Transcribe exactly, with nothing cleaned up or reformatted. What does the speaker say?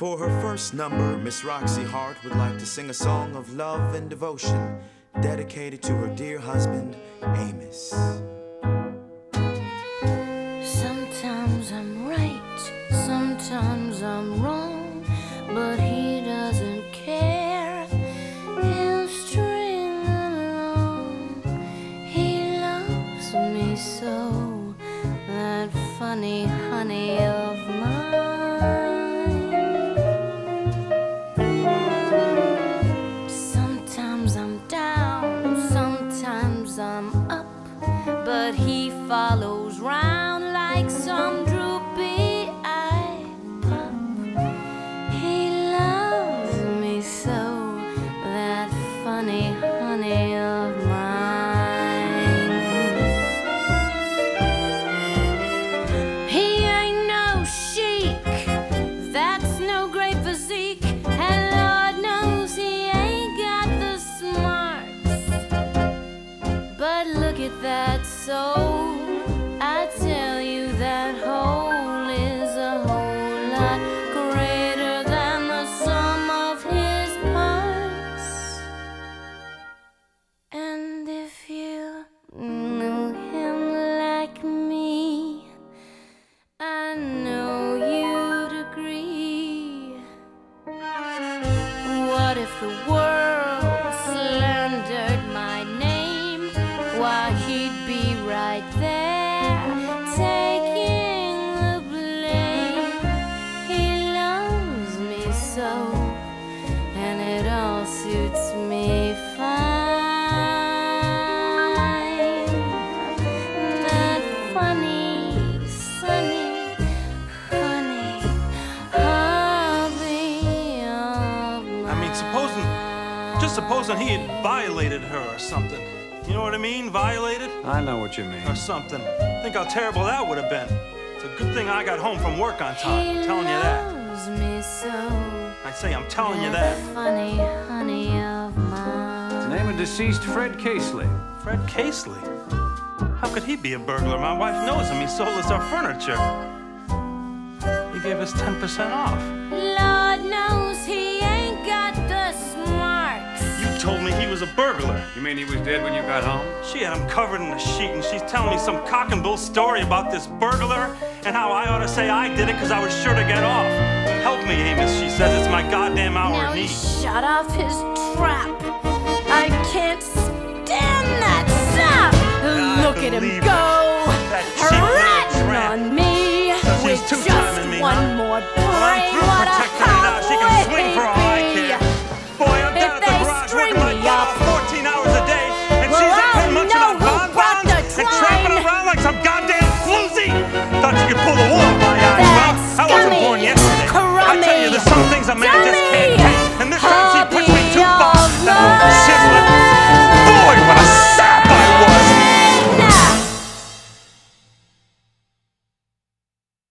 For her first number, Miss Roxy Hart would like to sing a song of love and devotion dedicated to her dear husband, Amos. Sometimes I'm right, sometimes I'm wrong, but he doesn't care. He'll string along. He loves me so, that funny honey of mine. Sometimes I'm down, sometimes I'm up, but he follows round like some droopy-eyed pup. He loves me so, that funny honey of mine. He ain't no chic, that's no great physique, and Lord knows he ain't got the smarts. But look at that soul, I tell you that hole is a whole lot greater than the sum of his parts. And if you knew him like me, I know you'd agree. What if the world slandered my name? Why, he'd be right there, taking the blame. He loves me so, and it all suits me fine. That funny, sunny, honey, hubby of mine. I mean, supposing, just supposing he had violated her or something. You know what I mean? Violated? I know what you mean. Or something. Think how terrible that would have been. It's a good thing I got home from work on time. I'm telling you that. Loves me so, I say, I'm telling you that. funny honey of mine. Name of deceased Fred Casely. Fred Casely? How could he be a burglar? My wife knows him. He sold us our furniture. He gave us ten percent off. Lord knows he ain't got the smarts. You told me he was a burglar. You mean he was dead when you got home? She had him covered in a sheet, and she's telling me some cock and bull story about this burglar and how I ought to say I did it because I was sure to get off. Help me, Amos, she says. It's my goddamn hour Now of he need. shut off his trap. I can't stand that sap. Look at him believe go, That cheap little ratting tramp. on me So with she's just two-timing me, one huh? more Well, I'm brain. through What a protecting her now. She can swing for all I baby. care. Boy, I'm down If at the they garage string working my me butt up, off.